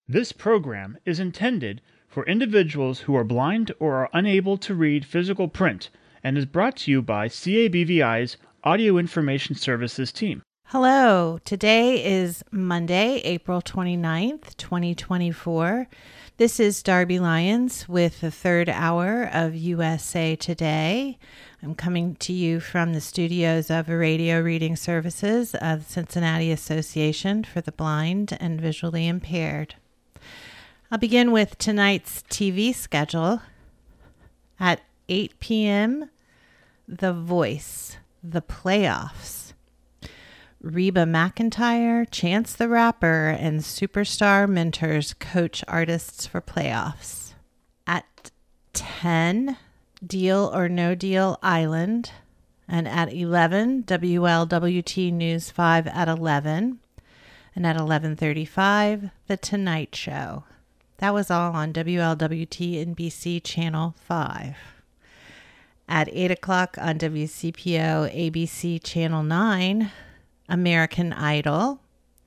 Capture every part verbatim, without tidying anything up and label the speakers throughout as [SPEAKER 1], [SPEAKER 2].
[SPEAKER 1] This program is intended for individuals who are blind or are unable to read physical print and is brought to you by C A B V I's Audio Information Services team.
[SPEAKER 2] Hello, today is Monday, April twenty-ninth, twenty twenty-four. This is Darby Lyons with the third hour of U S A Today. I'm coming to you from the studios of Radio Reading Services of the Cincinnati Association for the Blind and Visually Impaired. I'll begin with tonight's T V schedule. At eight p.m., The Voice, The Playoffs. Reba McEntire, Chance the Rapper, and superstar mentors coach artists for playoffs. At ten, Deal or No Deal Island. And at eleven, W L W T News five at eleven. And at eleven thirty-five, The Tonight Show. That was all on W L W T N B C Channel five. At eight o'clock on W C P O A B C Channel nine, American Idol.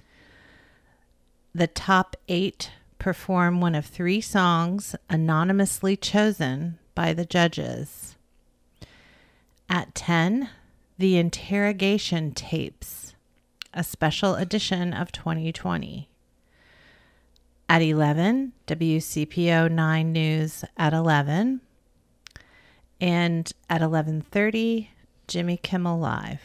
[SPEAKER 2] The top eight perform one of three songs anonymously chosen by the judges. At ten, The Interrogation Tapes, a special edition of twenty twenty. At eleven, W C P O nine News at eleven. And at eleven thirty, Jimmy Kimmel Live.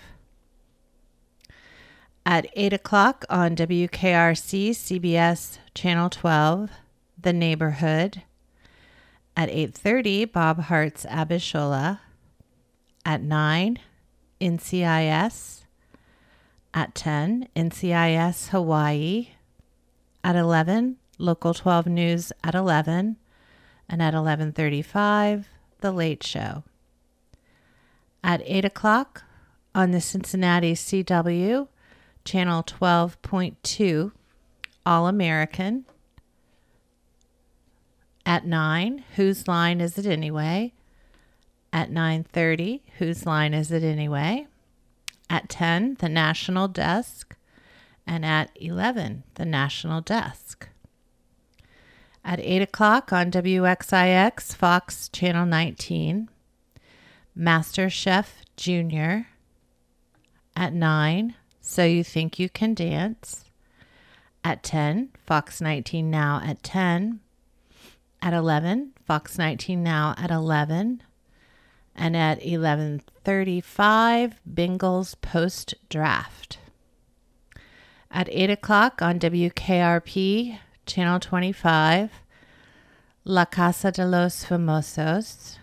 [SPEAKER 2] At eight o'clock on W K R C C B S Channel twelve, The Neighborhood. At eight thirty, Bob Hart's Abishola. At nine, N C I S. At ten, N C I S Hawaii. At eleven, Local twelve News at eleven. And at eleven thirty-five, The Late Show. At eight o'clock on the Cincinnati C W, Channel twelve point two, All American. At nine, Whose Line Is It Anyway? At nine thirty, Whose Line Is It Anyway? At ten, The National Desk. And at eleven, The National Desk. At eight o'clock on W X I X, Fox Channel nineteen, Master Chef Junior. At nine, So You Think You Can Dance. At ten, Fox nineteen Now at ten. At eleven, Fox nineteen Now at eleven. And at eleven thirty-five, Bengals Post Draft. At eight o'clock on W K R P, Channel twenty-five, La Casa de los Famosos.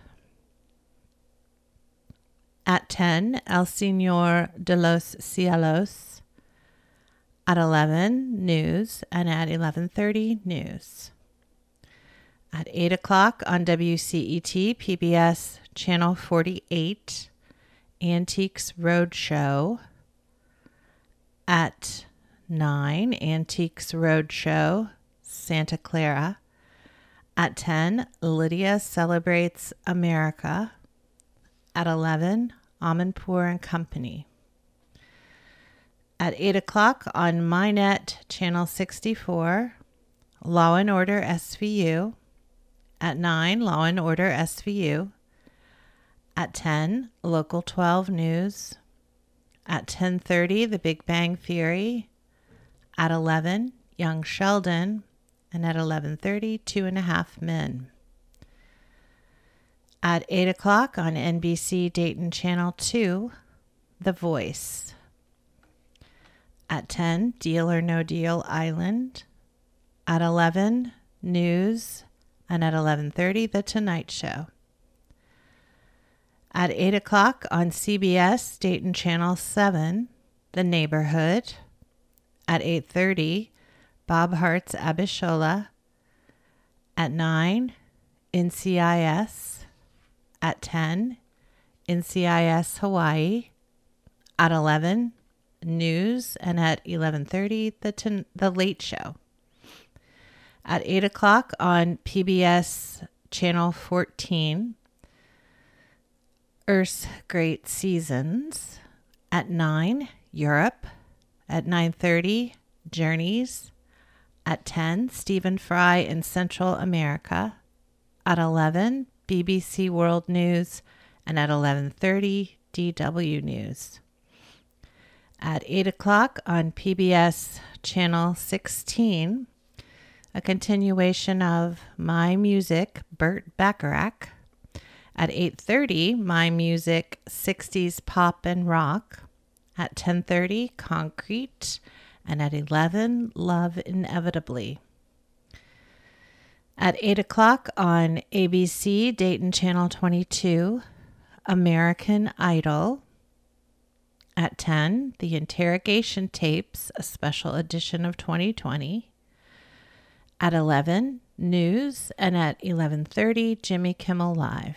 [SPEAKER 2] At ten, El Señor de los Cielos. At eleven, News. And at eleven thirty, News. At eight o'clock on W C E T P B S Channel forty-eight, Antiques Roadshow. At nine, Antiques Roadshow, Santa Clara. At ten, Lydia Celebrates America. At eleven, Amanpour and Company. At eight o'clock on MyNet Channel sixty-four, Law and Order S V U. At nine, Law and Order S V U. At ten, Local twelve News. At ten thirty, The Big Bang Theory. At eleven, Young Sheldon. And at eleven thirty, Two and a Half Men. At eight o'clock on N B C Dayton Channel two, The Voice. At ten, Deal or No Deal Island. At eleven, News. And at eleven thirty, The Tonight Show. At eight o'clock on C B S Dayton Channel seven, The Neighborhood. At eight thirty, Bob Hart's Abishola. At nine, N C I S. At ten, N C I S Hawaii. At eleven, News. And at eleven thirty, the, ten, the Late Show. At eight o'clock on P B S Channel fourteen, Earth's Great Seasons. At nine, Europe. At nine thirty, Journeys. At ten, Stephen Fry in Central America. At eleven, B B C World News. And at eleven thirty, D W News. At eight o'clock on P B S Channel sixteen, a continuation of My Music, Burt Bacharach. At eight thirty, My Music, sixties Pop and Rock. At ten thirty, Concrete. And at eleven, Love Inevitably. At eight o'clock on A B C Dayton Channel twenty-two, American Idol. At ten, The Interrogation Tapes, a special edition of twenty twenty. At eleven, News. And at eleven thirty, Jimmy Kimmel Live.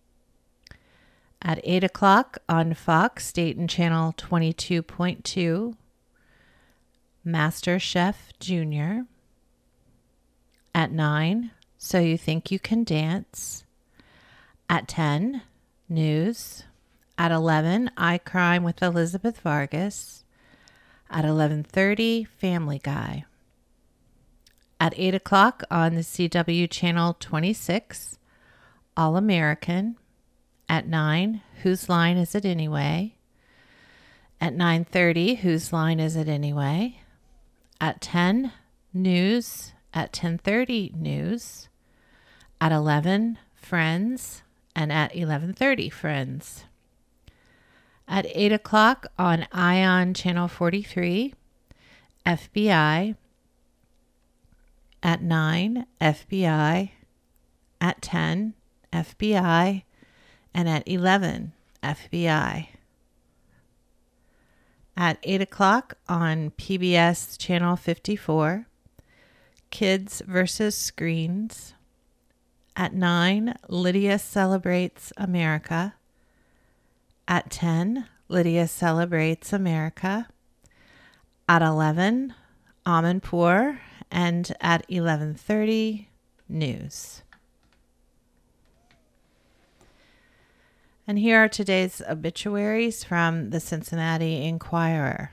[SPEAKER 2] At eight o'clock on Fox Dayton Channel twenty-two point two, Master Chef Junior. At nine, So You Think You Can Dance. At ten, News. At eleven, I Crime with Elizabeth Vargas. At eleven thirty, Family Guy. At eight o'clock on the C W Channel twenty-six, All American. At nine, Whose Line Is It Anyway? At nine thirty, Whose Line Is It Anyway? At ten, News. At ten thirty, News. At eleven, Friends. And at eleven thirty, Friends. At eight o'clock on Ion Channel forty-three, F B I. At nine, F B I. At ten, F B I. And at eleven, F B I. At eight o'clock on P B S Channel fifty-four, Kids versus Screens. At nine, Lydia Celebrates America. At ten, Lydia Celebrates America. At eleven, Amanpour. And at eleven thirty, News. And here are today's obituaries from the Cincinnati Enquirer.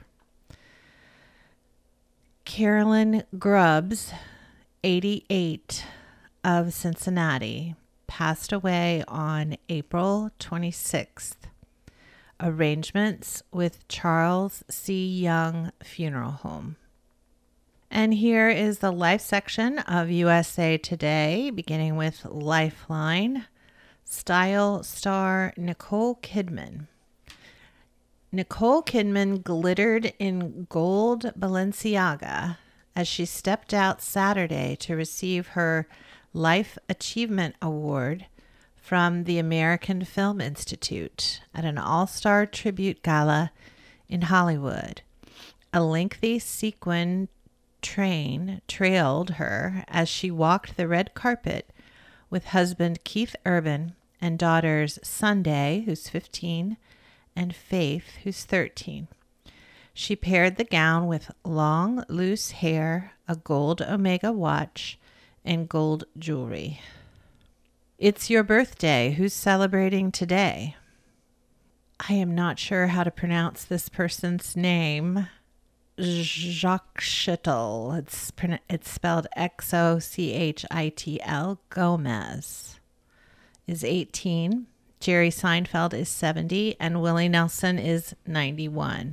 [SPEAKER 2] Carolyn Grubbs, eighty-eight, of Cincinnati, passed away on April twenty-sixth. Arrangements with Charles C. Young Funeral Home. And here is the life section of U S A Today, beginning with Lifeline. Style star Nicole Kidman. Nicole Kidman glittered in gold Balenciaga as she stepped out Saturday to receive her Life Achievement Award from the American Film Institute at an all-star tribute gala in Hollywood. A lengthy sequin train trailed her as she walked the red carpet with husband Keith Urban and daughters Sunday, who's fifteen, and Faith, who's thirteen. She paired the gown with long, loose hair, a gold Omega watch, and gold jewelry. It's your birthday. Who's celebrating today? I am not sure how to pronounce this person's name. Jacques Schittel. It's, it's spelled X O C H I T L. Gomez is eighteen. Jerry Seinfeld is seventy. And Willie Nelson is ninety-one.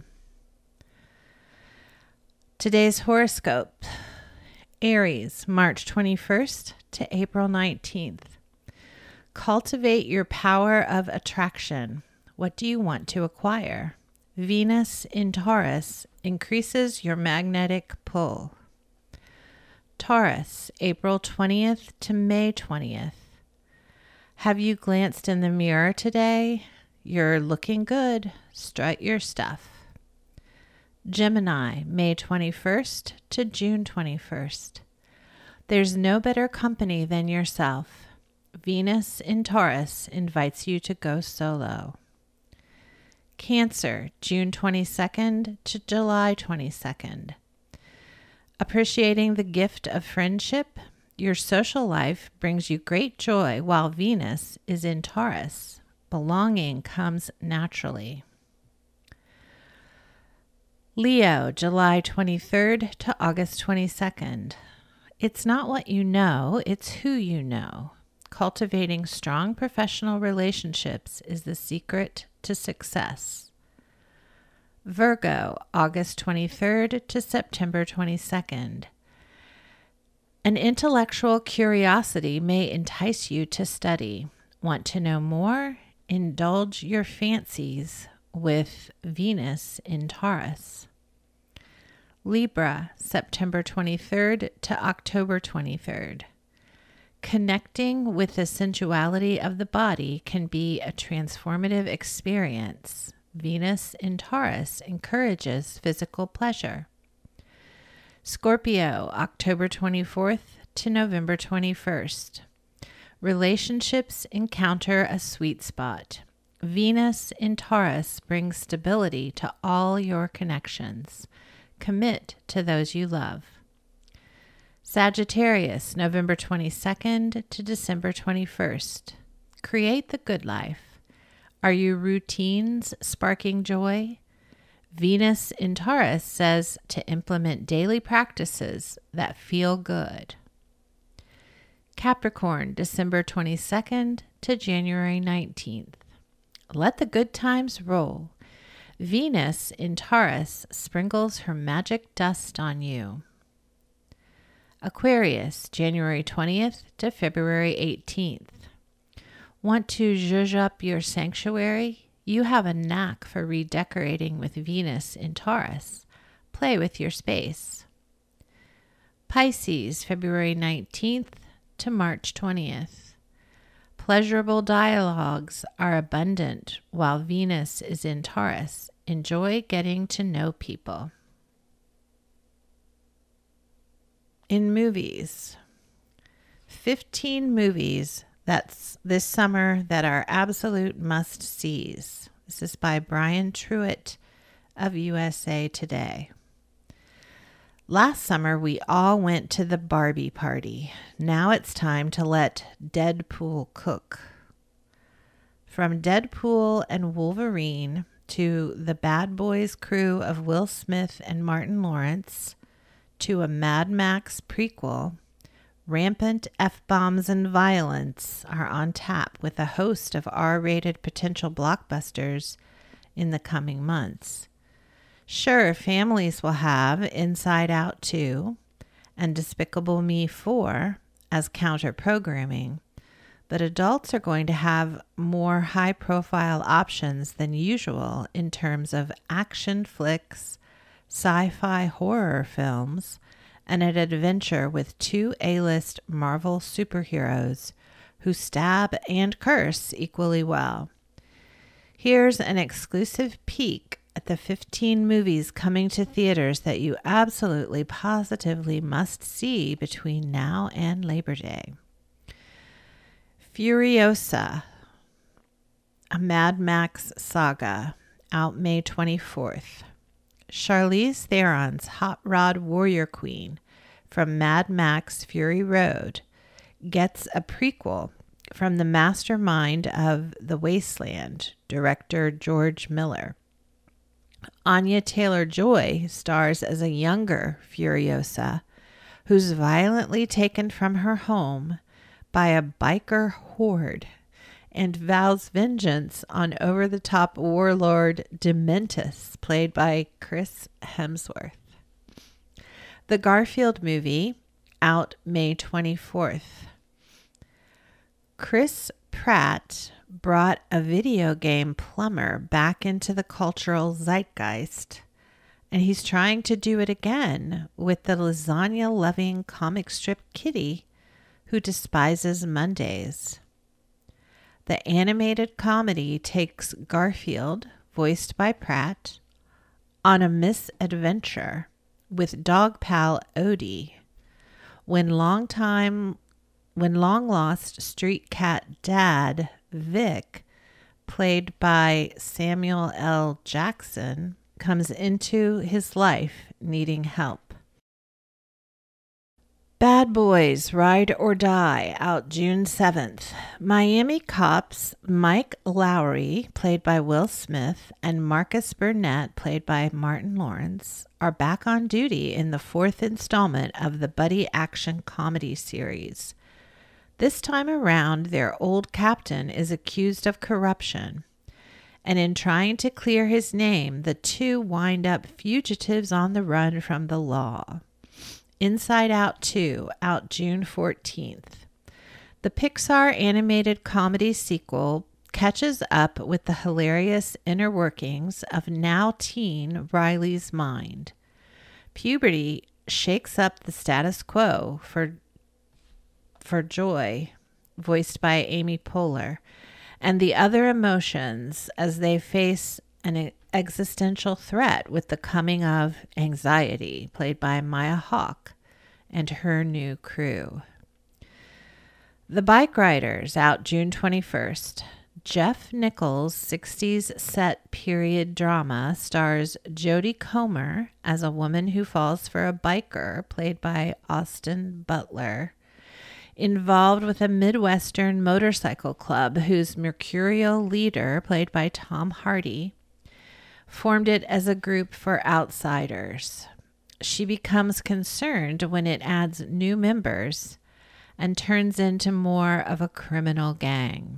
[SPEAKER 2] Today's horoscope. Aries, March twenty-first to April nineteenth. Cultivate your power of attraction. What do you want to acquire? Venus in Taurus increases your magnetic pull. Taurus, April twentieth to May twentieth. Have you glanced in the mirror today? You're looking good. Strut your stuff. Gemini, May twenty-first to June twenty-first. There's no better company than yourself. Venus in Taurus invites you to go solo. Cancer, June twenty-second to July twenty-second. Appreciating the gift of friendship, your social life brings you great joy while Venus is in Taurus. Belonging comes naturally. Leo, July twenty-third to August twenty-second. It's not what you know, it's who you know. Cultivating strong professional relationships is the secret to success. Virgo, August twenty-third to September twenty-second. An intellectual curiosity may entice you to study. Want to know more? Indulge your fancies with Venus in Taurus. Libra, September twenty-third to October twenty-third. Connecting with the sensuality of the body can be a transformative experience. Venus in Taurus encourages physical pleasure. Scorpio, October twenty-fourth to November twenty-first. Relationships encounter a sweet spot. Venus in Taurus brings stability to all your connections. Commit to those you love. Sagittarius, November twenty-second to December twenty-first. Create the good life. Are your routines sparking joy? Venus in Taurus says to implement daily practices that feel good. Capricorn, December twenty-second to January nineteenth. Let the good times roll. Venus in Taurus sprinkles her magic dust on you. Aquarius, January twentieth to February eighteenth. Want to zhuzh up your sanctuary? You have a knack for redecorating with Venus in Taurus. Play with your space. Pisces, February nineteenth to March twentieth. Pleasurable dialogues are abundant while Venus is in Taurus. Enjoy getting to know people. In movies, fifteen movies that's this summer that are absolute must-sees. This is by Brian Truitt of U S A Today. Last summer, we all went to the Barbie party. Now it's time to let Deadpool cook. From Deadpool and Wolverine to the Bad Boys crew of Will Smith and Martin Lawrence, to a Mad Max prequel, rampant F-bombs and violence are on tap with a host of R-rated potential blockbusters in the coming months. Sure, families will have Inside Out two and Despicable Me four as counter-programming, but adults are going to have more high-profile options than usual in terms of action flicks, sci-fi horror films, and an adventure with two A-list Marvel superheroes who stab and curse equally well. Here's an exclusive peek at the fifteen movies coming to theaters that you absolutely positively must see between now and Labor Day. Furiosa, a Mad Max saga, out May twenty-fourth. Charlize Theron's Hot Rod Warrior Queen from Mad Max Fury Road gets a prequel from the mastermind of The Wasteland, director George Miller. Anya Taylor-Joy stars as a younger Furiosa who's violently taken from her home by a biker horde and vows vengeance on over-the-top warlord Dementus, played by Chris Hemsworth. The Garfield movie, out May twenty-fourth. Chris Pratt brought a video game plumber back into the cultural zeitgeist, and he's trying to do it again with the lasagna-loving comic strip kitty who despises Mondays. The animated comedy takes Garfield, voiced by Pratt, on a misadventure with dog pal Odie when long-time, when long-lost street cat dad Vic, played by Samuel L. Jackson, comes into his life needing help. Bad Boys, Ride or Die, out June seventh. Miami cops Mike Lowry, played by Will Smith, and Marcus Burnett, played by Martin Lawrence, are back on duty in the fourth installment of the buddy action comedy series. This time around, their old captain is accused of corruption, and in trying to clear his name, the two wind up fugitives on the run from the law. Inside Out two, out June fourteenth. The Pixar animated comedy sequel catches up with the hilarious inner workings of now teen Riley's mind. Puberty shakes up the status quo for, for Joy, voiced by Amy Poehler, and the other emotions as they face an existential threat with the coming of Anxiety, played by Maya Hawke, and her new crew. The Bike Riders, out June twenty-first. Jeff Nichols' sixties set period drama stars Jodie Comer as a woman who falls for a biker, played by Austin Butler, involved with a Midwestern motorcycle club whose mercurial leader, played by Tom Hardy, formed it as a group for outsiders. She becomes concerned when it adds new members and turns into more of a criminal gang.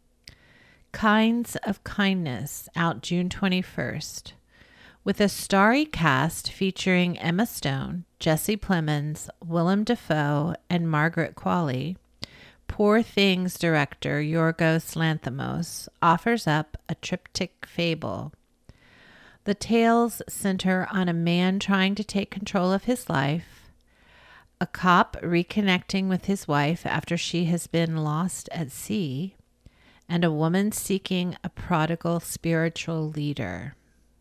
[SPEAKER 2] Kinds of Kindness, out June twenty-first. With a starry cast featuring Emma Stone, Jesse Plemons, Willem Dafoe, and Margaret Qualley, Poor Things director Yorgos Lanthimos offers up a triptych fable. The tales center on a man trying to take control of his life, a cop reconnecting with his wife after she has been lost at sea, and a woman seeking a prodigal spiritual leader.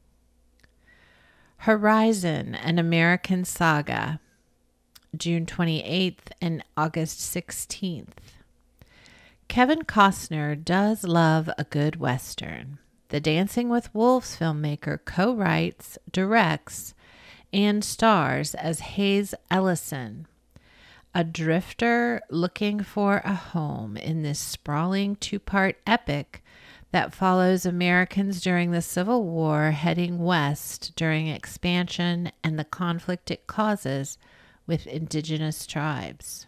[SPEAKER 2] Horizon, an American Saga, June twenty-eighth and August sixteenth. Kevin Costner does love a good Western. The Dancing with Wolves filmmaker co-writes, directs, and stars as Hayes Ellison, a drifter looking for a home in this sprawling two-part epic that follows Americans during the Civil War heading west during expansion and the conflict it causes with indigenous tribes.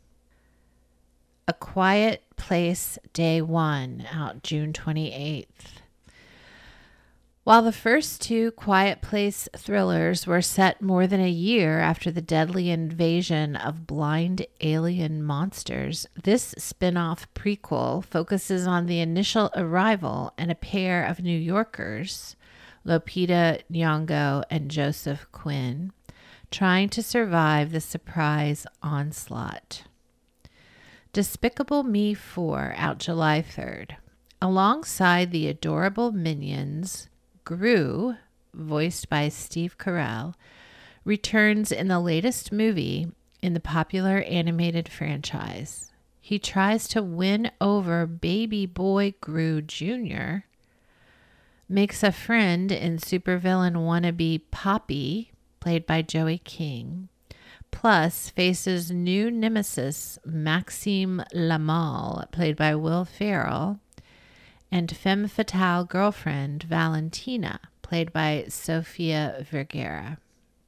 [SPEAKER 2] A Quiet Place Day One, out June twenty-eighth. While the first two Quiet Place thrillers were set more than a year after the deadly invasion of blind alien monsters, this spin-off prequel focuses on the initial arrival and a pair of New Yorkers, Lupita Nyong'o and Joseph Quinn, trying to survive the surprise onslaught. Despicable Me four, out July third. Alongside the adorable Minions, Gru, voiced by Steve Carell, returns in the latest movie in the popular animated franchise. He tries to win over baby boy Gru Junior, makes a friend in supervillain wannabe Poppy, played by Joey King, plus faces new nemesis Maxime Lamal, played by Will Ferrell, and femme fatale girlfriend Valentina, played by Sofia Vergara.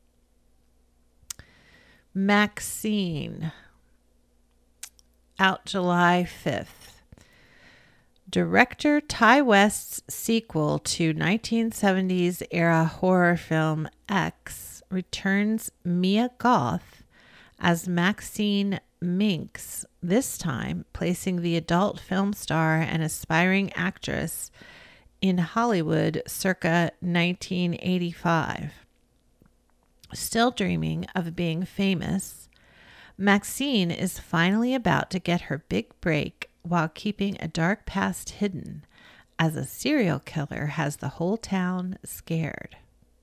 [SPEAKER 2] Maxine, out July fifth. Director Ty West's sequel to nineteen seventies era horror film X returns Mia Goth as Maxine Minx, this time placing the adult film star and aspiring actress in Hollywood circa nineteen eighty-five. Still dreaming of being famous, Maxine is finally about to get her big break while keeping a dark past hidden, as a serial killer has the whole town scared.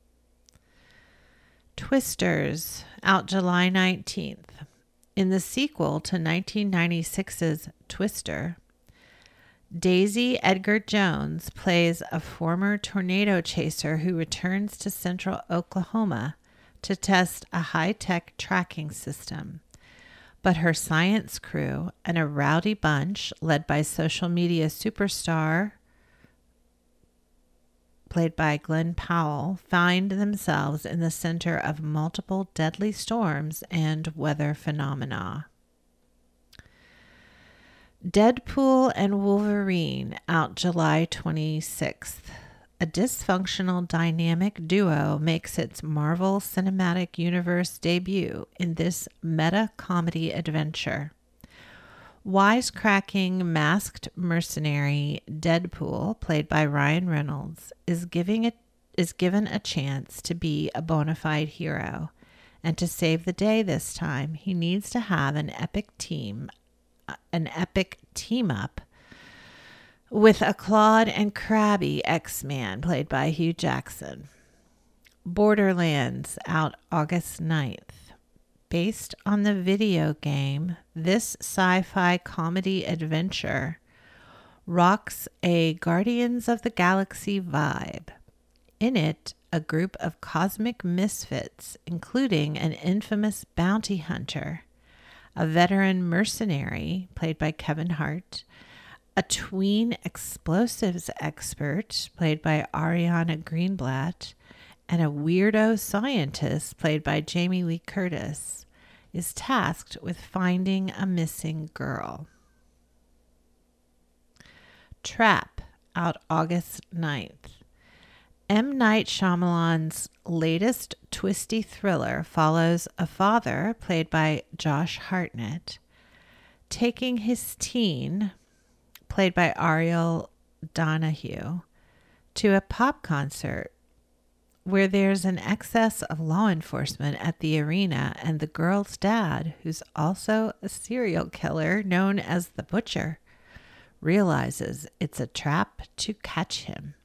[SPEAKER 2] Twisters, out July nineteenth. In the sequel to nineteen ninety-six's Twister, Daisy Edgar Jones plays a former tornado chaser who returns to central Oklahoma to test a high-tech tracking system. but her science crew and a rowdy bunch led by social media superstar played by Glenn Powell, find themselves in the center of multiple deadly storms and weather phenomena. Deadpool and Wolverine, out July twenty-sixth. A dysfunctional dynamic duo makes its Marvel Cinematic Universe debut in this meta-comedy adventure. Wisecracking masked mercenary Deadpool, played by Ryan Reynolds, is giving it is given a chance to be a bona fide hero, and to save the day this time, he needs to have an epic team, an epic team up with a clawed and crabby X-Man, played by Hugh Jackson. Borderlands, out August ninth. Based on the video game, this sci-fi comedy adventure rocks a Guardians of the Galaxy vibe. In it, a group of cosmic misfits, including an infamous bounty hunter, a veteran mercenary, played by Kevin Hart, a tween explosives expert, played by Ariana Greenblatt, and a weirdo scientist, played by Jamie Lee Curtis, is tasked with finding a missing girl. Trap, out August ninth. M. Night Shyamalan's latest twisty thriller follows a father, played by Josh Hartnett, taking his teen, played by Ariel Donahue, to a pop concert where there's an excess of law enforcement at the arena, and the girl's dad, who's also a serial killer known as the Butcher, realizes it's a trap to catch him.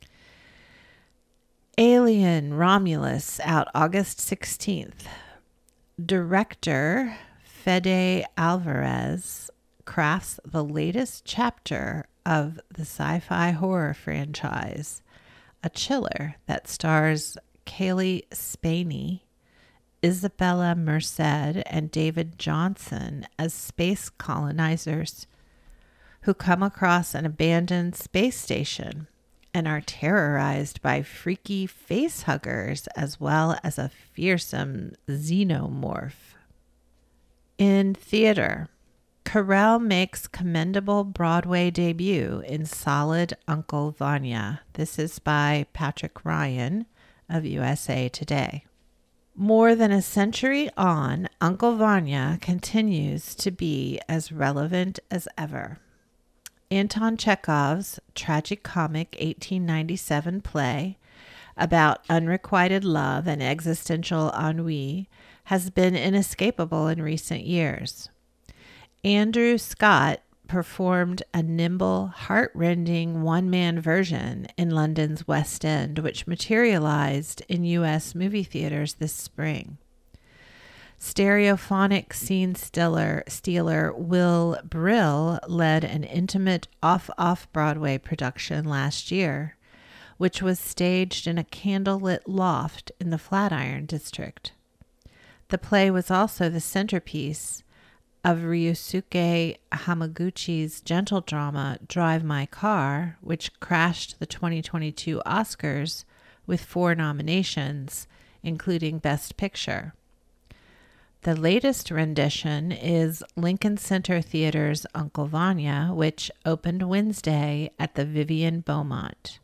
[SPEAKER 2] Alien Romulus, out August sixteenth. Director Fede Alvarez crafts the latest chapter of the sci-fi horror franchise, a chiller that stars Kaylee Spaney, Isabella Merced, and David Johnson as space colonizers who come across an abandoned space station and are terrorized by freaky face huggers as well as a fearsome xenomorph. In theater, Carell makes commendable Broadway debut in Solid Uncle Vanya. This is by Patrick Ryan of U S A Today. More than a century on, Uncle Vanya continues to be as relevant as ever. Anton Chekhov's tragicomic eighteen ninety-seven play about unrequited love and existential ennui has been inescapable in recent years. Andrew Scott performed a nimble, heart-rending one-man version in London's West End, which materialized in U S movie theaters this spring. Stereophonic scene stealer, stealer Will Brill led an intimate off-off-Broadway production last year, which was staged in a candlelit loft in the Flatiron District. The play was also the centerpiece of Ryusuke Hamaguchi's gentle drama Drive My Car, which crashed the twenty twenty-two Oscars with four nominations, including Best Picture. The latest rendition is Lincoln Center Theater's Uncle Vanya, which opened Wednesday at the Vivian Beaumont.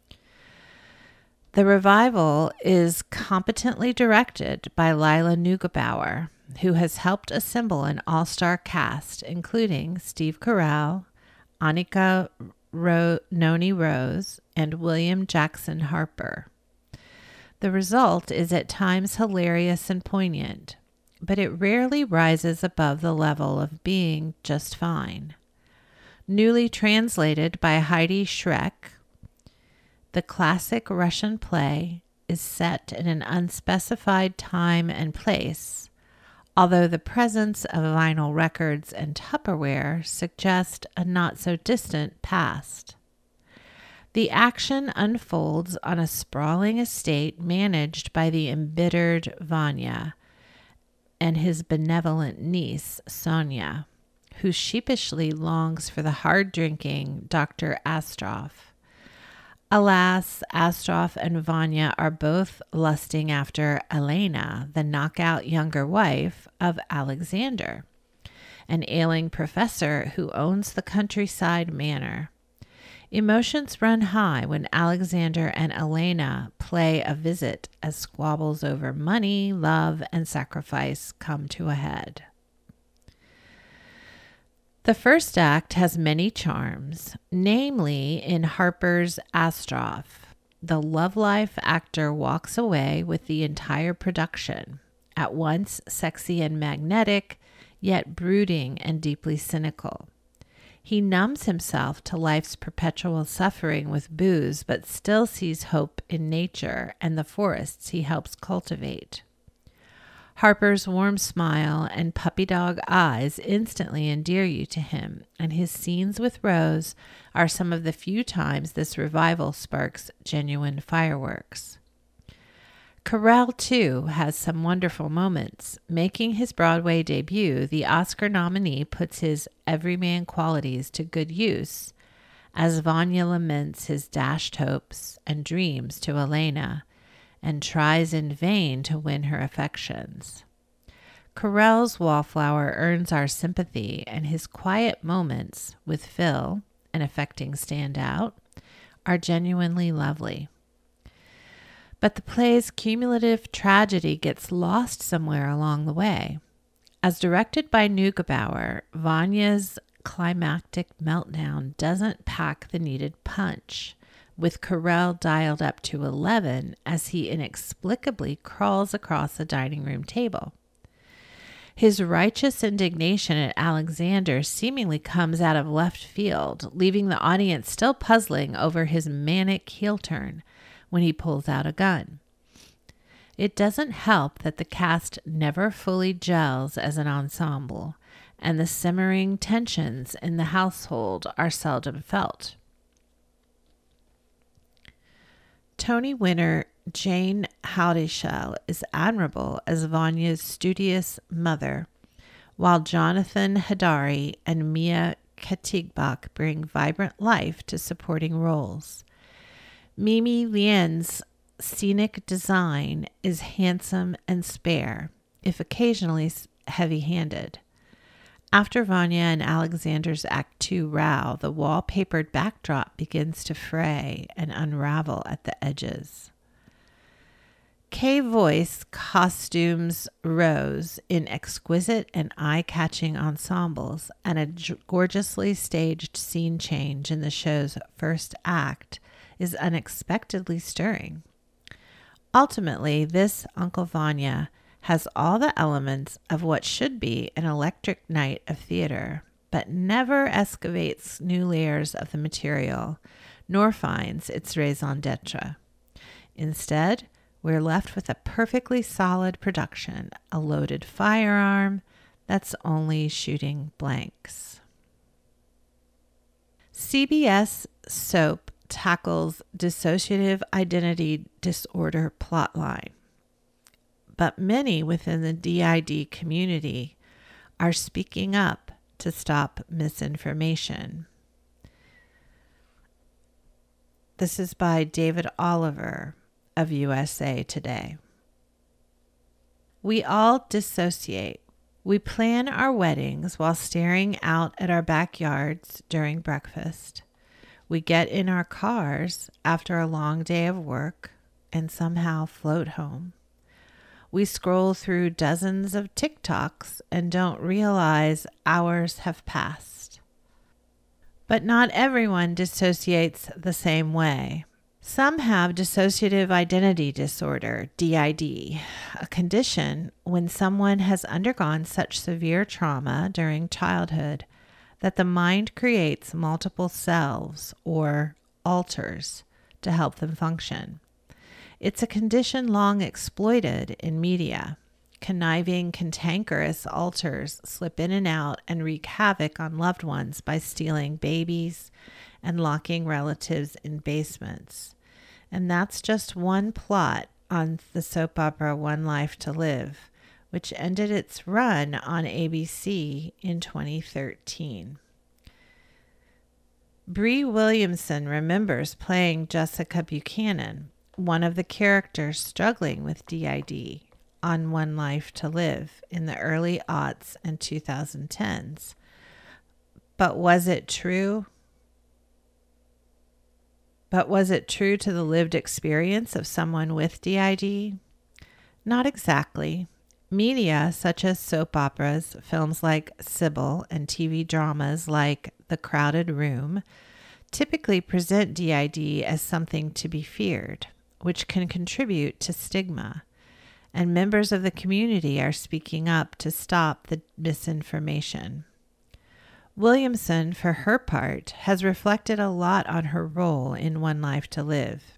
[SPEAKER 2] The revival is competently directed by Lila Neugebauer, who has helped assemble an all-star cast, including Steve Carell, Annika Ro- Noni Rose, and William Jackson Harper. The result is at times hilarious and poignant, but it rarely rises above the level of being just fine. Newly translated by Heidi Schreck, the classic Russian play is set in an unspecified time and place, although the presence of vinyl records and Tupperware suggest a not-so-distant past. The action unfolds on a sprawling estate managed by the embittered Vanya, and his benevolent niece, Sonia, who sheepishly longs for the hard-drinking Doctor Astrov. Alas, Astrov and Vanya are both lusting after Elena, the knockout younger wife of Alexander, an ailing professor who owns the countryside manor. Emotions run high when Alexander and Elena play a visit as squabbles over money, love, and sacrifice come to a head. The first act has many charms, namely in Harper's Astrov. The love life actor walks away with the entire production, at once sexy and magnetic, yet brooding and deeply cynical. He numbs himself to life's perpetual suffering with booze, but still sees hope in nature and the forests he helps cultivate. Harper's warm smile and puppy dog eyes instantly endear you to him, and his scenes with Rose are some of the few times this revival sparks genuine fireworks. Carell, too, has some wonderful moments. Making his Broadway debut, the Oscar nominee puts his everyman qualities to good use as Vanya laments his dashed hopes and dreams to Elena and tries in vain to win her affections. Carell's Wallflower earns our sympathy, and his quiet moments with Phil, an affecting standout, are genuinely lovely. But the play's cumulative tragedy gets lost somewhere along the way. As directed by Neugebauer, Vanya's climactic meltdown doesn't pack the needed punch, with Carell dialed up to eleven as he inexplicably crawls across the dining room table. His righteous indignation at Alexander seemingly comes out of left field, leaving the audience still puzzling over his manic heel turn when he pulls out a gun. It doesn't help that the cast never fully gels as an ensemble, and the simmering tensions in the household are seldom felt. Tony winner Jane Houdyshell is admirable as Vanya's studious mother, while Jonathan Hadary and Mia Katibach bring vibrant life to supporting roles. Mimi Lien's scenic design is handsome and spare, if occasionally heavy-handed. After Vanya and Alexander's Act Two row, the wallpapered backdrop begins to fray and unravel at the edges. Kay Voice costumes Rose in exquisite and eye-catching ensembles, and a gorgeously staged scene change in the show's first act is unexpectedly stirring. Ultimately, this Uncle Vanya has all the elements of what should be an electric night of theater, but never excavates new layers of the material, nor finds its raison d'etre. Instead, we're left with a perfectly solid production, a loaded firearm that's only shooting blanks. C B S soap tackles dissociative identity disorder plotline, but many within the D I D community are speaking up to stop misinformation. This is by David Oliver of U S A Today. We all dissociate. We plan our weddings while staring out at our backyards during breakfast. We get in our cars after a long day of work and somehow float home. We scroll through dozens of TikToks and don't realize hours have passed. But not everyone dissociates the same way. Some have dissociative identity disorder, D I D, a condition when someone has undergone such severe trauma during childhood that the mind creates multiple selves or alters to help them function. It's a condition long exploited in media. Conniving, cantankerous alters slip in and out and wreak havoc on loved ones by stealing babies and locking relatives in basements. And that's just one plot on the soap opera One Life to Live, which ended its run on A B C in twenty thirteen. Bree Williamson remembers playing Jessica Buchanan, one of the characters struggling with D I D, on One Life to Live in the early aughts and twenty tens. But was it true? But was it true to the lived experience of someone with D I D? Not exactly. Media such as soap operas, films like Sybil, and T V dramas like The Crowded Room typically present D I D as something to be feared, which can contribute to stigma, and members of the community are speaking up to stop the misinformation. Williamson, for her part, has reflected a lot on her role in One Life to Live.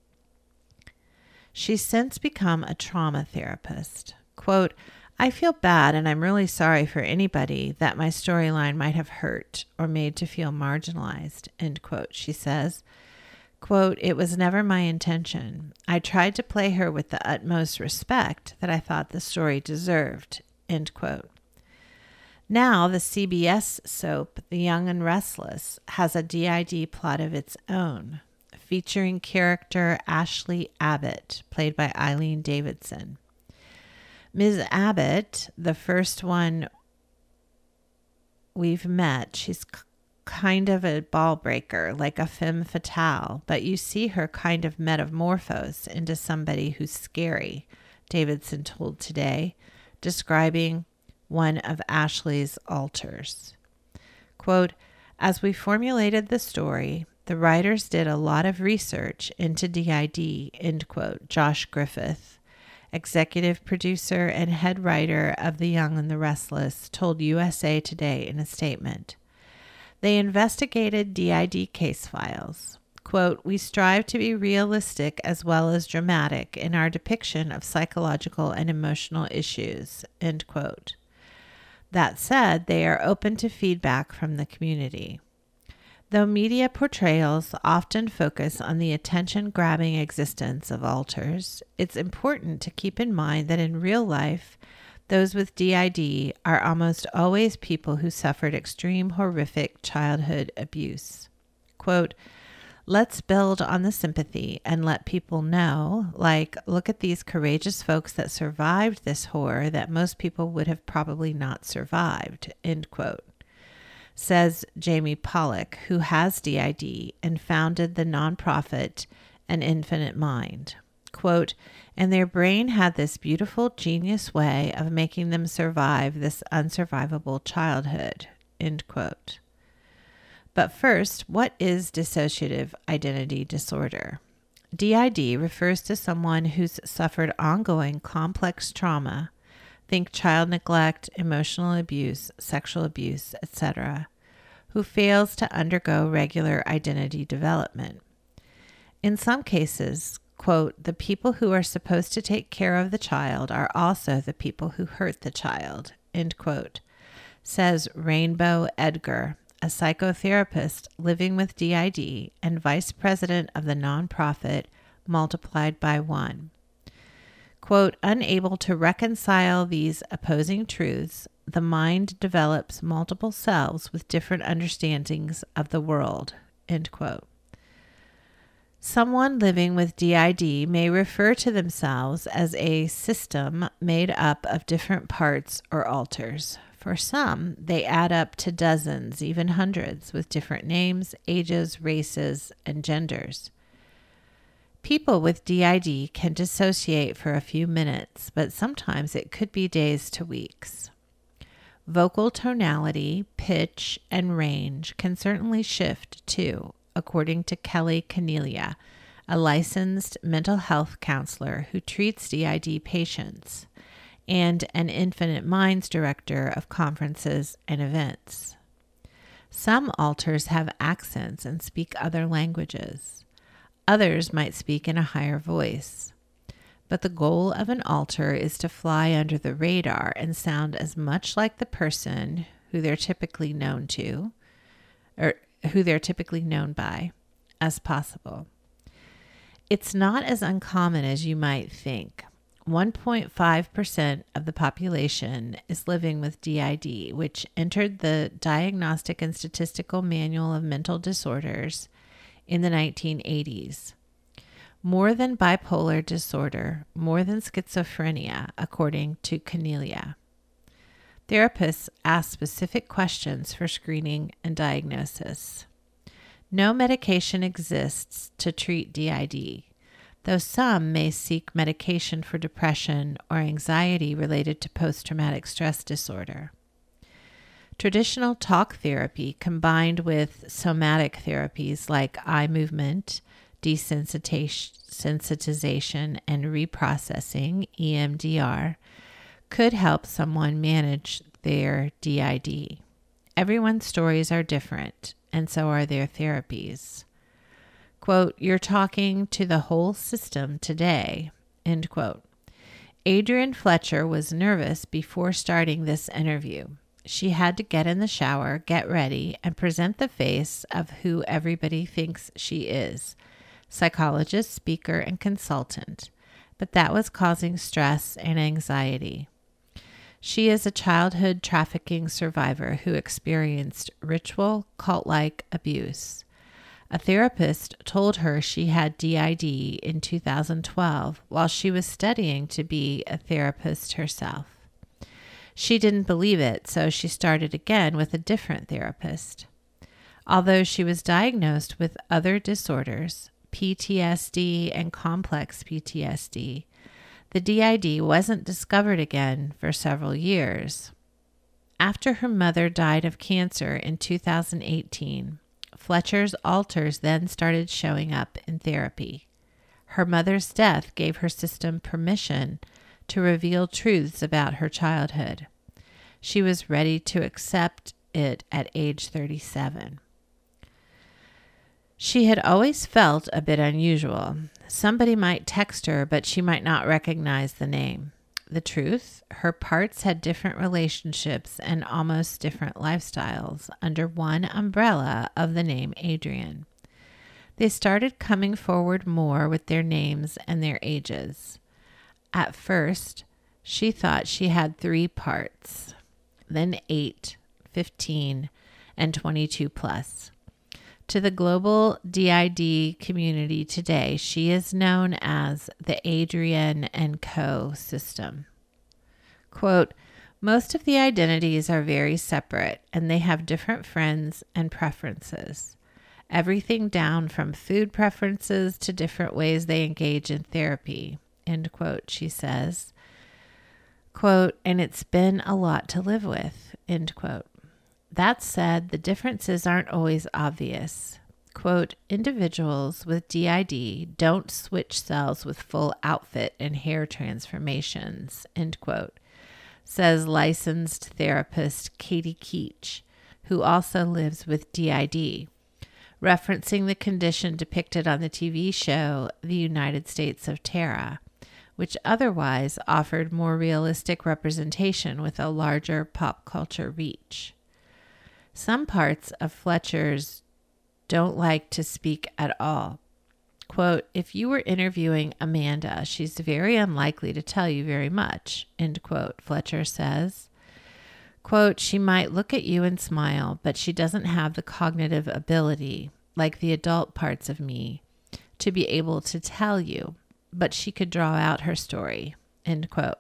[SPEAKER 2] She's since become a trauma therapist. Quote, I feel bad and I'm really sorry for anybody that my storyline might have hurt or made to feel marginalized, end quote, she says. Quote, it was never my intention. I tried to play her with the utmost respect that I thought the story deserved, end quote. Now the C B S soap, The Young and Restless, has a D I D plot of its own, featuring character Ashley Abbott, played by Eileen Davidson. Miz Abbott, the first one we've met, she's c- kind of a ball breaker, like a femme fatale, but you see her kind of metamorphose into somebody who's scary, Davidson told Today, describing one of Ashley's alters. Quote, as we formulated the story, the writers did a lot of research into D I D, end quote, Josh Griffith, executive producer and head writer of The Young and the Restless, told U S A Today in a statement. They investigated D I D case files. Quote, we strive to be realistic as well as dramatic in our depiction of psychological and emotional issues, end quote. That said, they are open to feedback from the community. Though media portrayals often focus on the attention-grabbing existence of alters, it's important to keep in mind that in real life, those with D I D are almost always people who suffered extreme, horrific childhood abuse. Quote, let's build on the sympathy and let people know, like, look at these courageous folks that survived this horror that most people would have probably not survived, end quote. Says Jamie Pollock, who has D I D and founded the nonprofit An Infinite Mind. Quote, and their brain had this beautiful, genius way of making them survive this unsurvivable childhood, end quote. But first, what is dissociative identity disorder? D I D refers to someone who's suffered ongoing complex trauma, think child neglect, emotional abuse, sexual abuse, et cetera, who fails to undergo regular identity development. In some cases, quote, the people who are supposed to take care of the child are also the people who hurt the child, end quote, says Rainbow Edgar, a psychotherapist living with D I D and vice president of the nonprofit Multiplied by One. Quote, unable to reconcile these opposing truths, the mind develops multiple selves with different understandings of the world, end quote. Someone living with D I D may refer to themselves as a system made up of different parts or alters. For some, they add up to dozens, even hundreds, with different names, ages, races, and genders. People with D I D can dissociate for a few minutes, but sometimes it could be days to weeks. Vocal tonality, pitch, and range can certainly shift too, according to Kelly Canelia, a licensed mental health counselor who treats D I D patients, and an Infinite Minds director of conferences and events. Some alters have accents and speak other languages. Others might speak in a higher voice. But the goal of an alter is to fly under the radar and sound as much like the person who they're typically known to, or who they're typically known by, as possible. It's not as uncommon as you might think. one point five percent of the population is living with D I D, which entered the Diagnostic and Statistical Manual of Mental Disorders in the nineteen eighties. More than bipolar disorder, more than schizophrenia, according to Cornelia. Therapists ask specific questions for screening and diagnosis. No medication exists to treat D I D, though some may seek medication for depression or anxiety related to post-traumatic stress disorder. Traditional talk therapy combined with somatic therapies like eye movement, desensitization, and reprocessing, E M D R, could help someone manage their D I D. Everyone's stories are different, and so are their therapies. Quote, "You're talking to the whole system today," end quote. Adrienne Fletcher was nervous before starting this interview. She had to get in the shower, get ready, and present the face of who everybody thinks she is, psychologist, speaker, and consultant. But that was causing stress and anxiety. She is a childhood trafficking survivor who experienced ritual, cult-like abuse. A therapist told her she had D I D in two thousand twelve while she was studying to be a therapist herself. She didn't believe it, so she started again with a different therapist. Although she was diagnosed with other disorders, P T S D and complex P T S D, the D I D wasn't discovered again for several years. After her mother died of cancer in two thousand eighteen, Fletcher's alters then started showing up in therapy. Her mother's death gave her system permission to reveal truths about her childhood. She was ready to accept it at age thirty-seven. She had always felt a bit unusual. Somebody might text her, but she might not recognize the name. The truth, her parts had different relationships and almost different lifestyles under one umbrella of the name Adrienne. They started coming forward more with their names and their ages. At first, she thought she had three parts, then eight, fifteen, and twenty-two plus. To the global D I D community today, she is known as the Adrienne and Co. system. Quote, "Most of the identities are very separate, and they have different friends and preferences. Everything down from food preferences to different ways they engage in therapy," end quote, she says. Quote, "And it's been a lot to live with," end quote. That said, the differences aren't always obvious. Quote, "Individuals with D I D don't switch cells with full outfit and hair transformations," end quote, says licensed therapist Katie Keach, who also lives with D I D, referencing the condition depicted on the T V show The United States of Tara, which otherwise offered more realistic representation with a larger pop culture reach. Some parts of Fletcher's don't like to speak at all. Quote, "If you were interviewing Amanda, she's very unlikely to tell you very much," end quote, Fletcher says. Quote, "She might look at you and smile, but she doesn't have the cognitive ability, like the adult parts of me, to be able to tell you, but she could draw out her story," end quote.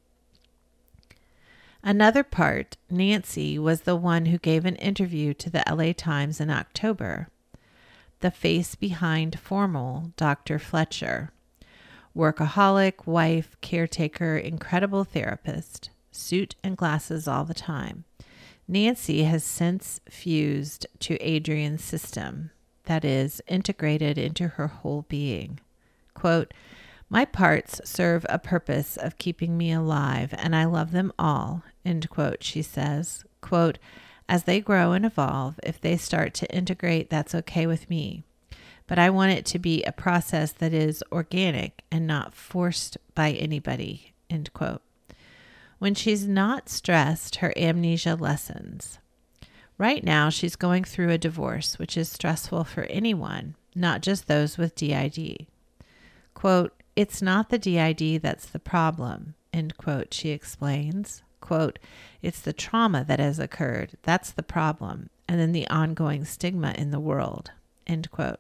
[SPEAKER 2] Another part, Nancy, was the one who gave an interview to the L A Times in October. The face behind formal Doctor Fletcher. Workaholic, wife, caretaker, incredible therapist, suit and glasses all the time. Nancy has since fused to Adrienne's system, that is, integrated into her whole being. Quote, "My parts serve a purpose of keeping me alive, and I love them all," end quote, she says. Quote, "As they grow and evolve, if they start to integrate, that's okay with me. But I want it to be a process that is organic and not forced by anybody," end quote. When she's not stressed, her amnesia lessens. Right now, she's going through a divorce, which is stressful for anyone, not just those with D I D. Quote, it's not the D I D that's the problem, end quote, she explains. Quote, it's the trauma that has occurred. That's the problem. And then the ongoing stigma in the world, end quote.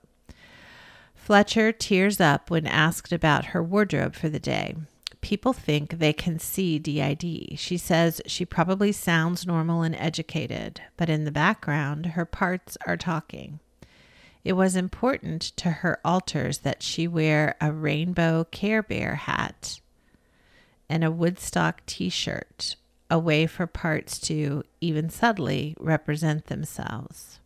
[SPEAKER 2] Fletcher tears up when asked about her wardrobe for the day. People think they can see D I D. She says she probably sounds normal and educated, but in the background, her parts are talking. It was important to her alters that she wear a rainbow Care Bear hat and a Woodstock t-shirt, a way for parts to, even subtly, represent themselves.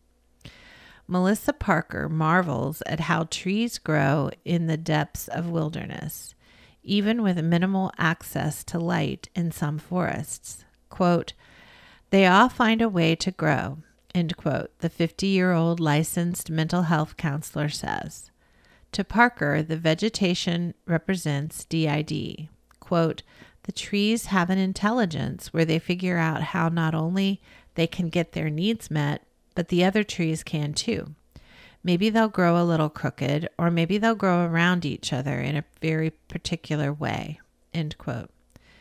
[SPEAKER 2] Melissa Parker marvels at how trees grow in the depths of wilderness, even with minimal access to light in some forests. Quote, they all find a way to grow, end quote, the fifty-year-old licensed mental health counselor says. To Parker, the vegetation represents D I D. Quote, the trees have an intelligence where they figure out how not only they can get their needs met, but the other trees can too. Maybe they'll grow a little crooked, or maybe they'll grow around each other in a very particular way, end quote.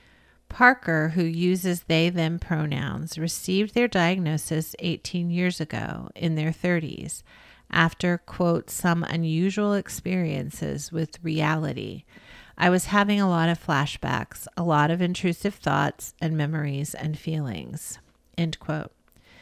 [SPEAKER 2] Parker, who uses they, them pronouns, received their diagnosis eighteen years ago in their thirties after, quote, some unusual experiences with reality. I was having a lot of flashbacks, a lot of intrusive thoughts and memories and feelings, end quote.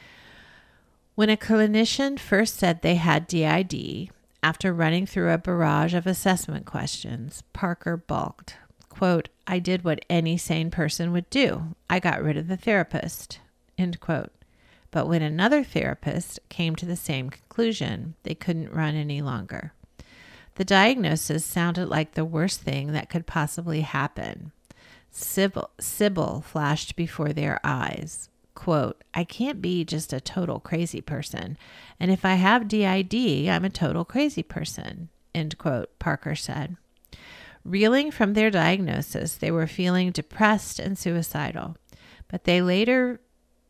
[SPEAKER 2] When a clinician first said they had D I D, after running through a barrage of assessment questions, Parker balked. Quote, I did what any sane person would do. I got rid of the therapist, end quote. But when another therapist came to the same conclusion, they couldn't run any longer. The diagnosis sounded like the worst thing that could possibly happen. Sybil, Sybil flashed before their eyes. Quote, I can't be just a total crazy person. And if I have D I D, I'm a total crazy person, end quote, Parker said. Reeling from their diagnosis, they were feeling depressed and suicidal. But they later,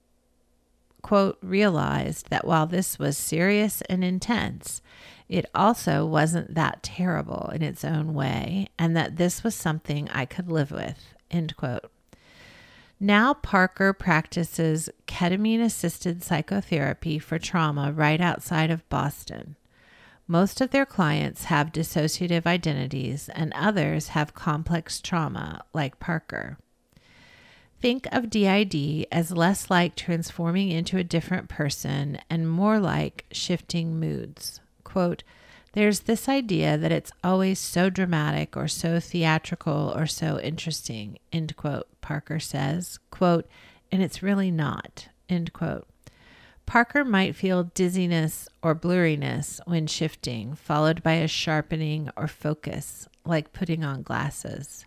[SPEAKER 2] quote, realized that while this was serious and intense, it also wasn't that terrible in its own way, and that this was something I could live with, end quote. Now Parker practices ketamine-assisted psychotherapy for trauma right outside of Boston. Most of their clients have dissociative identities, and others have complex trauma, like Parker. Think of D I D as less like transforming into a different person and more like shifting moods. Quote, there's this idea that it's always so dramatic or so theatrical or so interesting, end quote, Parker says. Quote, and it's really not, end quote. Parker might feel dizziness or blurriness when shifting, followed by a sharpening or focus, like putting on glasses.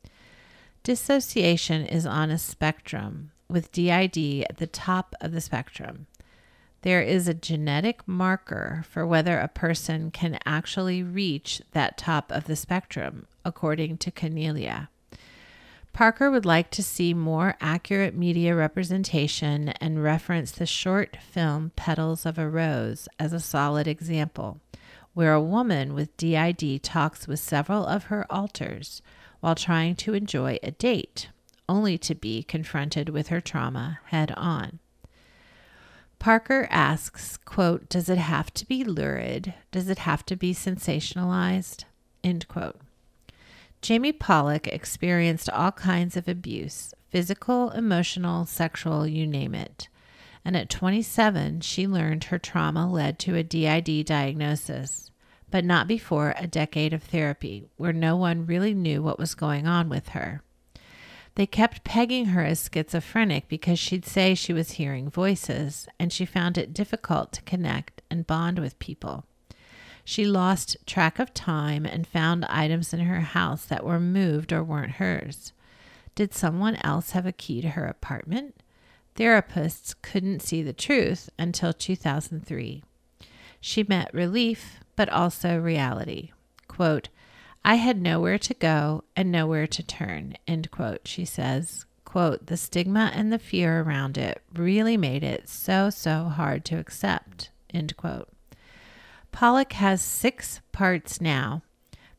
[SPEAKER 2] Dissociation is on a spectrum, with D I D at the top of the spectrum. There is a genetic marker for whether a person can actually reach that top of the spectrum, according to Cornelia. Parker would like to see more accurate media representation and reference the short film Petals of a Rose as a solid example, where a woman with D I D talks with several of her alters while trying to enjoy a date, only to be confronted with her trauma head on. Parker asks, quote, does it have to be lurid? Does it have to be sensationalized? End quote. Jamie Pollock experienced all kinds of abuse, physical, emotional, sexual, you name it. And at twenty-seven, she learned her trauma led to a D I D diagnosis, but not before a decade of therapy, where no one really knew what was going on with her. They kept pegging her as schizophrenic because she'd say she was hearing voices, and she found it difficult to connect and bond with people. She lost track of time and found items in her house that were moved or weren't hers. Did someone else have a key to her apartment? Therapists couldn't see the truth until two thousand three. She met relief, but also reality. Quote, I had nowhere to go and nowhere to turn, end quote, she says. Quote, the stigma and the fear around it really made it so, so hard to accept, end quote. Pollock has six parts now.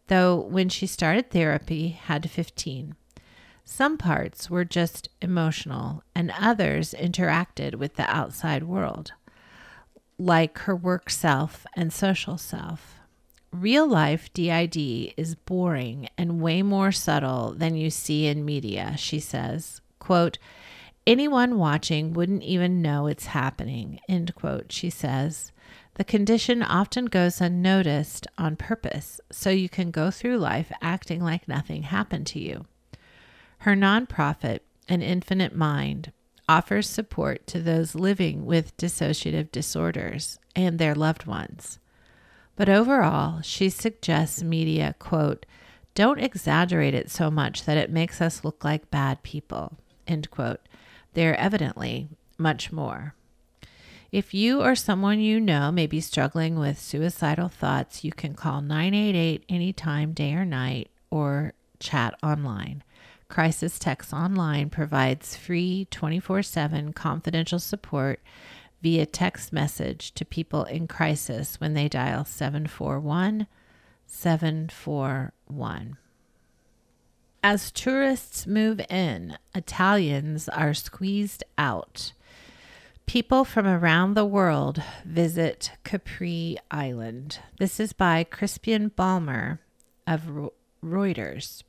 [SPEAKER 2] though when she started therapy, had fifteen. Some parts were just emotional, and others interacted with the outside world, like her work self and social self. Real life D I D is boring and way more subtle than you see in media, she says. Quote, anyone watching wouldn't even know it's happening, end quote, she says. The condition often goes unnoticed on purpose, so you can go through life acting like nothing happened to you. Her nonprofit, An Infinite Mind, offers support to those living with dissociative disorders and their loved ones. But overall, she suggests media, quote, don't exaggerate it so much that it makes us look like bad people, end quote. They're evidently much more. If you or someone you know may be struggling with suicidal thoughts, you can call nine eight eight anytime, day or night, or chat online. Crisis Text Online provides free twenty-four seven confidential support via text message to people in crisis when they dial seven four one, seven four one. As tourists move in, Italians are squeezed out. People from around the world visit Capri Island. This is by Crispian Balmer of Reuters.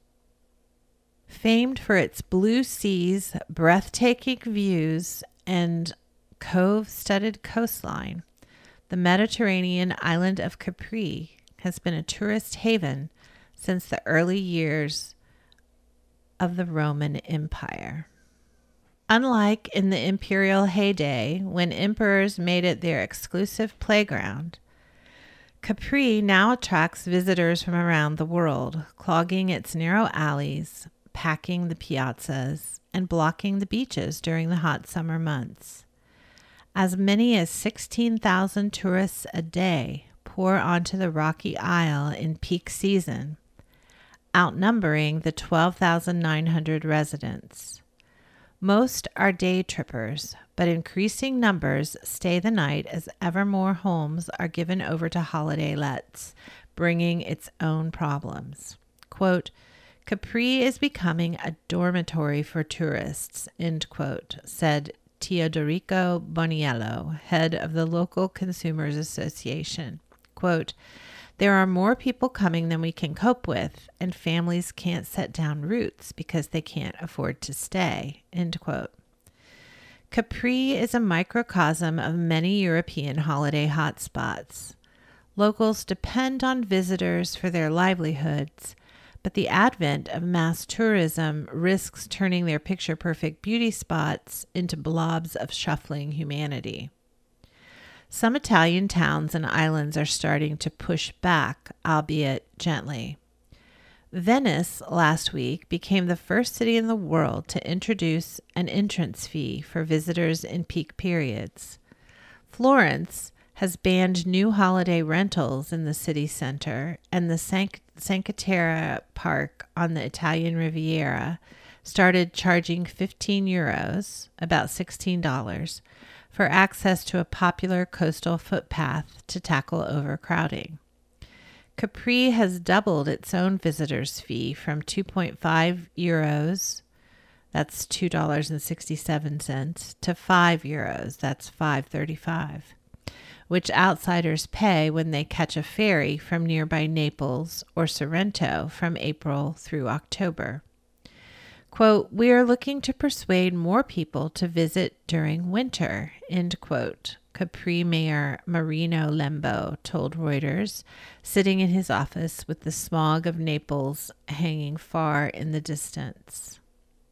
[SPEAKER 2] Famed for its blue seas, breathtaking views, and cove-studded coastline, the Mediterranean island of Capri has been a tourist haven since the early years of the Roman Empire. Unlike in the imperial heyday, when emperors made it their exclusive playground, Capri now attracts visitors from around the world, clogging its narrow alleys, packing the piazzas, and blocking the beaches during the hot summer months. As many as sixteen thousand tourists a day pour onto the rocky isle in peak season, outnumbering the twelve thousand nine hundred residents. Most are day trippers, but increasing numbers stay the night as ever more homes are given over to holiday lets, bringing its own problems. Quote, Capri is becoming a dormitory for tourists, end quote, said Teodorico Boniello, head of the local Consumers Association. Quote, there are more people coming than we can cope with, and families can't set down roots because they can't afford to stay, end quote. Capri is a microcosm of many European holiday hotspots. Locals depend on visitors for their livelihoods, but the advent of mass tourism risks turning their picture-perfect beauty spots into blobs of shuffling humanity. Some Italian towns and islands are starting to push back, albeit gently. Venice last week became the first city in the world to introduce an entrance fee for visitors in peak periods. Florence has banned new holiday rentals in the city center, and the Sanct- Cinque Terre Park on the Italian Riviera started charging fifteen euros, about sixteen dollars, for access to a popular coastal footpath to tackle overcrowding. Capri has doubled its own visitors fee from two point five euros, that's two dollars and sixty-seven cents, to five euros, that's five dollars and thirty-five cents, which outsiders pay when they catch a ferry from nearby Naples or Sorrento from April through October. Quote, we are looking to persuade more people to visit during winter, end quote, Capri Mayor Marino Lembo told Reuters, sitting in his office with the smog of Naples hanging far in the distance.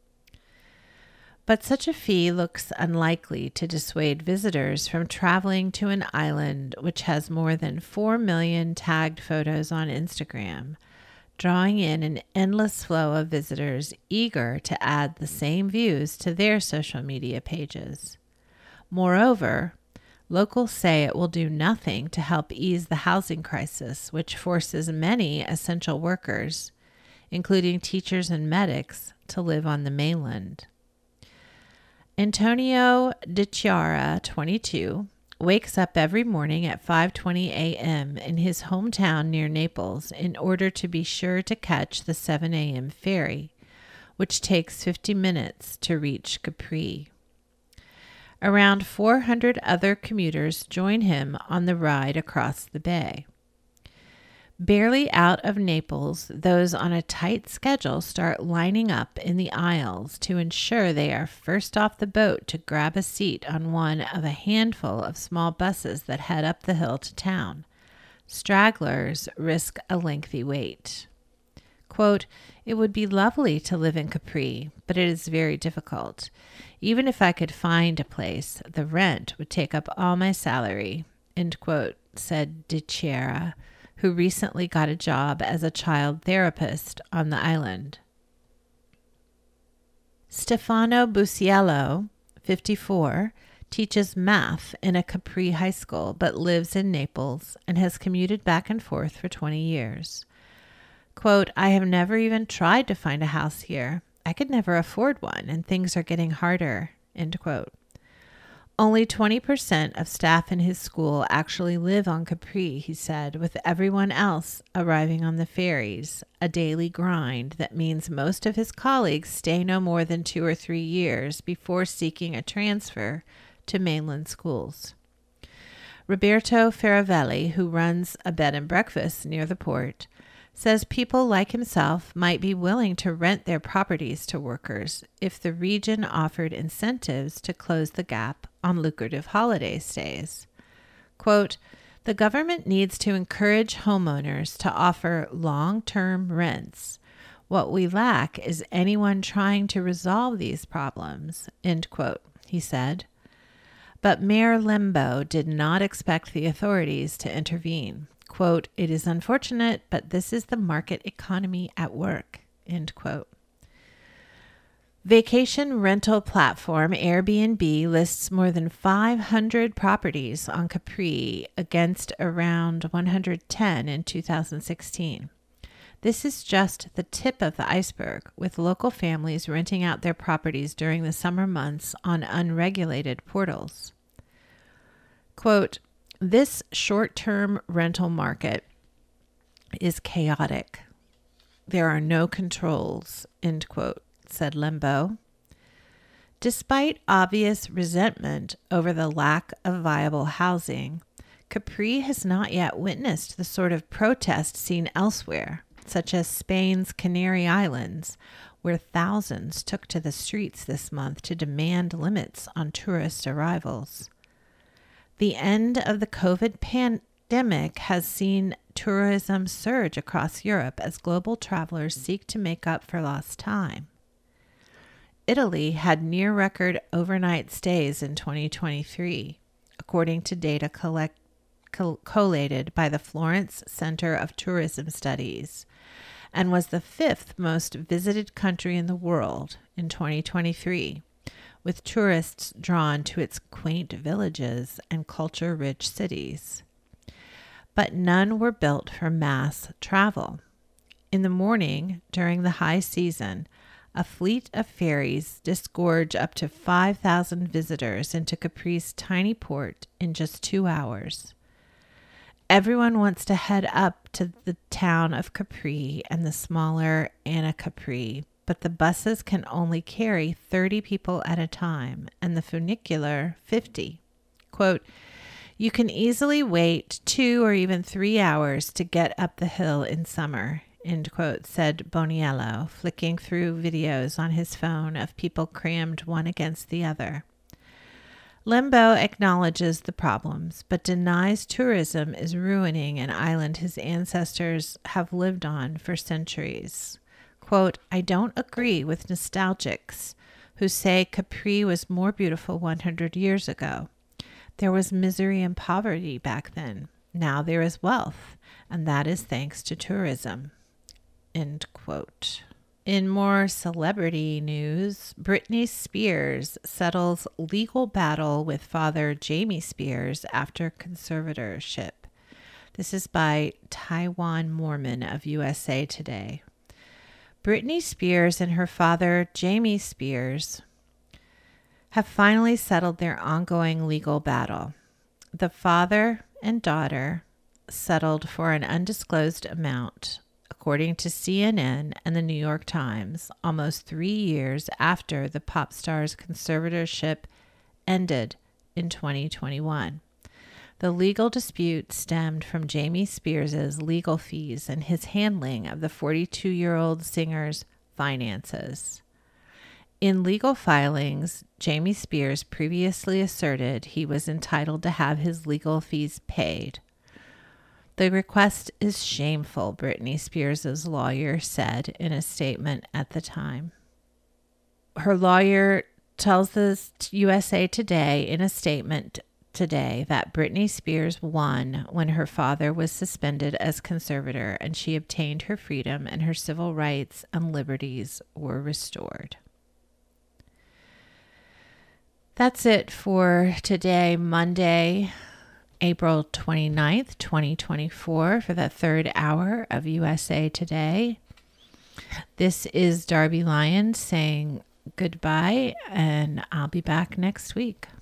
[SPEAKER 2] But such a fee looks unlikely to dissuade visitors from traveling to an island which has more than four million tagged photos on Instagram, drawing in an endless flow of visitors eager to add the same views to their social media pages. Moreover, locals say it will do nothing to help ease the housing crisis, which forces many essential workers, including teachers and medics, to live on the mainland. Antonio Di Chiara, twenty-two, wakes up every morning at five twenty a.m. in his hometown near Naples in order to be sure to catch the seven a.m. ferry, which takes fifty minutes to reach Capri. Around four hundred other commuters join him on the ride across the bay. Barely out of Naples, those on a tight schedule start lining up in the aisles to ensure they are first off the boat to grab a seat on one of a handful of small buses that head up the hill to town. Stragglers risk a lengthy wait. Quote, "It would be lovely to live in Capri, but it is very difficult. Even if I could find a place, the rent would take up all my salary," end quote, said De Chiara, who recently got a job as a child therapist on the island. Stefano Busiello, fifty-four, teaches math in a Capri high school but lives in Naples and has commuted back and forth for twenty years. Quote, "I have never even tried to find a house here. I could never afford one, and things are getting harder," end quote. Only twenty percent of staff in his school actually live on Capri, he said, with everyone else arriving on the ferries, a daily grind that means most of his colleagues stay no more than two or three years before seeking a transfer to mainland schools. Roberto Faravelli, who runs a bed and breakfast near the port, says people like himself might be willing to rent their properties to workers if the region offered incentives to close the gap on lucrative holiday stays. Quote, "The government needs to encourage homeowners to offer long-term rents. What we lack is anyone trying to resolve these problems," end quote, he said. But Mayor Lembo did not expect the authorities to intervene. Quote, "It is unfortunate, but this is the market economy at work," end quote. Vacation rental platform Airbnb lists more than five hundred properties on Capri against around one hundred ten in two thousand sixteen. This is just the tip of the iceberg, with local families renting out their properties during the summer months on unregulated portals. Quote, "This short-term rental market is chaotic. There are no controls," end quote, said Lembo. Despite obvious resentment over the lack of viable housing, Capri has not yet witnessed the sort of protest seen elsewhere, such as Spain's Canary Islands, where thousands took to the streets this month to demand limits on tourist arrivals. The end of the COVID pandemic has seen tourism surge across Europe as global travelers seek to make up for lost time. Italy had near-record overnight stays in twenty twenty-three, according to data collect, coll- collated by the Florence Center of Tourism Studies, and was the fifth most visited country in the world in twenty twenty-three, with tourists drawn to its quaint villages and culture-rich cities. But none were built for mass travel. In the morning, during the high season, a fleet of ferries disgorge up to five thousand visitors into Capri's tiny port in just two hours. Everyone wants to head up to the town of Capri and the smaller Anacapri, but the buses can only carry thirty people at a time, and the funicular fifty. Quote, "You can easily wait two or even three hours to get up the hill in summer," end quote, said Boniello, flicking through videos on his phone of people crammed one against the other. Lembo acknowledges the problems, but denies tourism is ruining an island his ancestors have lived on for centuries. Quote, "I don't agree with nostalgics who say Capri was more beautiful one hundred years ago. There was misery and poverty back then. Now there is wealth, and that is thanks to tourism," end quote. In more celebrity news, Britney Spears settles legal battle with father Jamie Spears after conservatorship. This is by Taiwan Mormon of U S A Today. Britney Spears and her father, Jamie Spears, have finally settled their ongoing legal battle. The father and daughter settled for an undisclosed amount, according to C N N and the New York Times, almost three years after the pop star's conservatorship ended in twenty twenty-one. The legal dispute stemmed from Jamie Spears' legal fees and his handling of the forty-two-year-old singer's finances. In legal filings, Jamie Spears previously asserted he was entitled to have his legal fees paid. The request is shameful, Britney Spears' lawyer said in a statement at the time. Her lawyer tells the U S A Today in a statement today that Britney Spears won when her father was suspended as conservator and she obtained her freedom and her civil rights and liberties were restored. That's it for today, Monday, April twenty-ninth, twenty twenty-four, for the third hour of U S A Today. This is Darby Lyons saying goodbye, and I'll be back next week.